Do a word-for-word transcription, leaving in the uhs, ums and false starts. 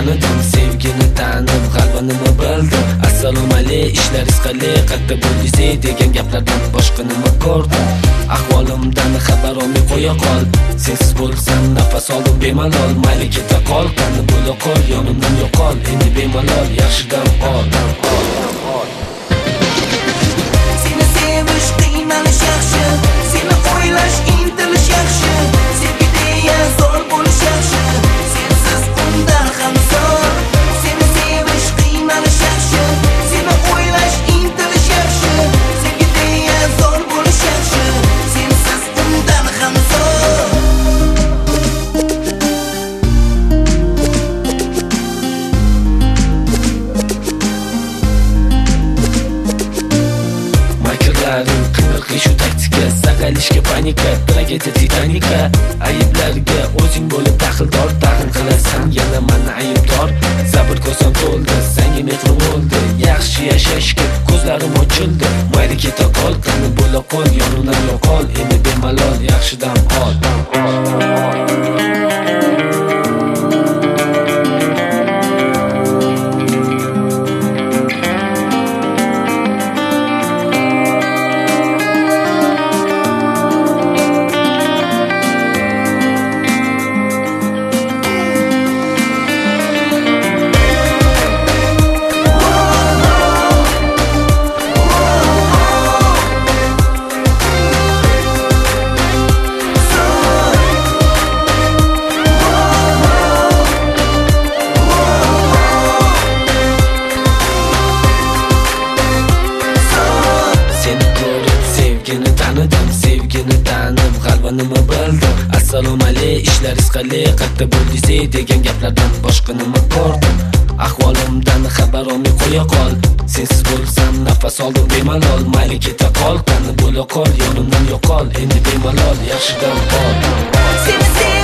tanidim, sevgini tanib qalbinimi bildim. Assalomu alaykum, ishlaringiz qalay, qayerda bo'ldingiz degan gaplardan boshqa nima ko'rdim. Ahvolimdan xabar olmay qo'ya qol. Sensiz bo'lsam nafas oldim bemalol. Mayli keta qol, qani bo'la qol, yonimdan yo'qol. Endi bemalol, yaxshidan ol. Seni sevish qiynalish yaxshi, seni o'ylash intilish yaxshi, sevgideya zo'r bo'lish yaxshi, sensiz undan ham zo'r. Seni sevish qiynalish yaxshi, seni o'ylash intilish yaxshi, sevgideya zo'r bo'lish yaxshi, sensiz undan ham zo'r. Shu taktika, saqalishga panika, tragediya titanika. Ayblarga o'zing bo'lib daxldor, tag'in qilasan yana meni aybdor. Sabr ko'zim to'ldi, senga mehrim bo'ldi, yaxshi yashashga ko'zlarim ochildi. Mayli keta qol, qani bo'la qol, yonimdan yo'qol. Endi bemalol, yaxshidan ol. Sevgini tanib qalbinimi bildim. Assalomu alaykum, ishlaringiz qalay, qayerda bo'ldingiz degan gaplardan boshqa nima ko'rdim. Ahvolimdan xabar olmay qo'ya qol. Sensiz bo'lsam nafas oldim bemalol. Mayli keta qol, qani bo'la qol, yonimdan yo'qol. Endi bemalol, yaxshidan qol.